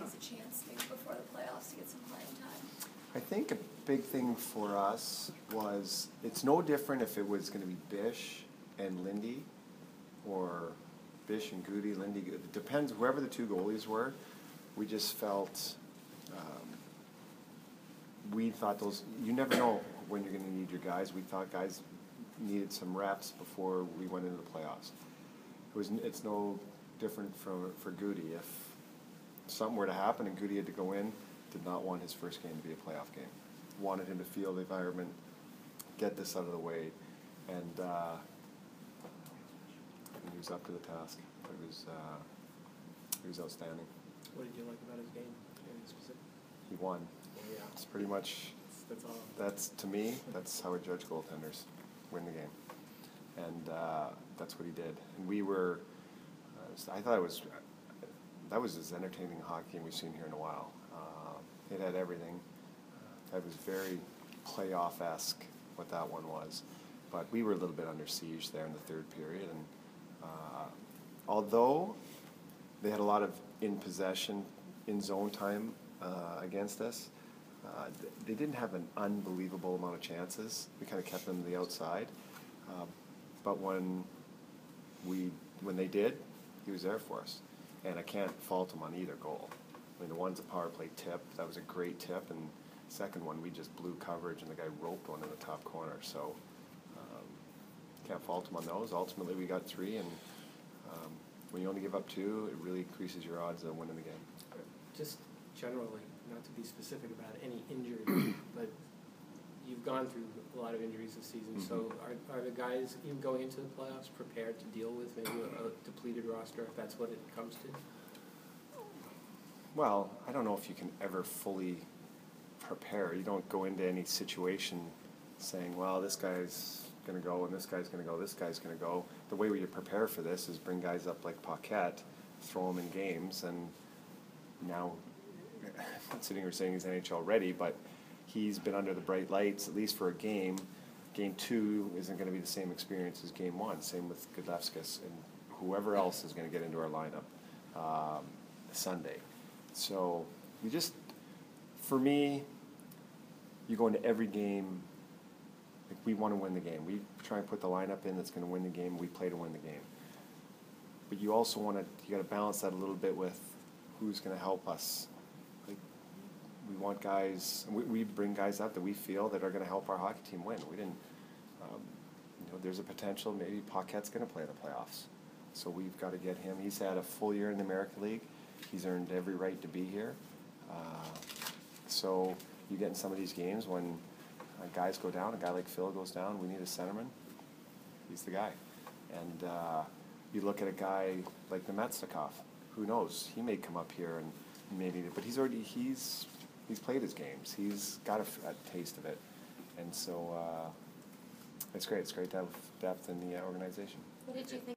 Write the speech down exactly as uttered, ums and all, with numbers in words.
Rockies a chance maybe before the playoffs to get some playing time? I think a big thing for us was it's no different if it was going to be Bish and Lindy or Bish and Goody, Lindy. It depends, whoever the two goalies were, we just felt, um, we thought those, you never know when you're going to need your guys. We thought guys needed some reps before we went into the playoffs. It was, it's no different from for Goody. If something were to happen and Goody had to go in, did not want his first game to be a playoff game. Wanted him to feel the environment, get this out of the way, and uh, he was up to the task. It was uh, he was outstanding. What did you like about his game in specific? He won. Oh, yeah. It's pretty much. That's, that's all. That's to me. That's how I judge goaltenders: win the game, and uh, that's what he did. And we were. Uh, I thought it was. That was as entertaining a hockey game we've seen here in a while. Uh, it had everything. Uh, it was very playoff-esque, what that one was. But we were a little bit under siege there in the third period. And uh, although they had a lot of in possession, in zone time uh, against us, uh, they didn't have an unbelievable amount of chances. We kind of kept them to the outside. Uh, but when we when they did, he was there for us. And I can't fault him on either goal. I mean, the one's a power play tip. That was a great tip. And the second one, we just blew coverage, and the guy roped one in the top corner. So um, can't fault him on those. Ultimately, we got three. And um, when you only give up two, it really increases your odds of winning the game. Just generally, not to be specific about any injury, but you've gone through a lot of injuries this season. Mm-hmm. So are, are the guys, even going into the playoffs, prepared to deal with maybe a, a depleted roster, if that's what it comes to? Well, I don't know if you can ever fully prepare. You don't go into any situation saying, well, this guy's going to go and this guy's going to go, this guy's going to go. The way you prepare for this is bring guys up like Paquette, throw them in games, and now, I'm not sitting here saying he's N H L ready, but he's been under the bright lights, at least for a game. Game two isn't going to be the same experience as game one. Same with Godlevskis and whoever else is going to get into our lineup um, Sunday. So you just, for me, you go into every game, like we want to win the game. We try and put the lineup in that's going to win the game. We play to win the game. But you also want to, you got to balance that a little bit with who's going to help us. Like, we want guys, we, we bring guys up that we feel that are going to help our hockey team win. We didn't, um, you know, there's a potential maybe Paquette's going to play in the playoffs. So we've got to get him. He's had a full year in the American League. He's earned every right to be here. Uh, so you get in some of these games when uh, guys go down, a guy like Phil goes down, we need a centerman. He's the guy. And uh, you look at a guy like Nemetsnikov. Who knows? He may come up here and maybe, but he's already, he's, he's played his games. He's got a, a taste of it. And so uh, it's great. It's great to have depth in the uh, organization. What did you think?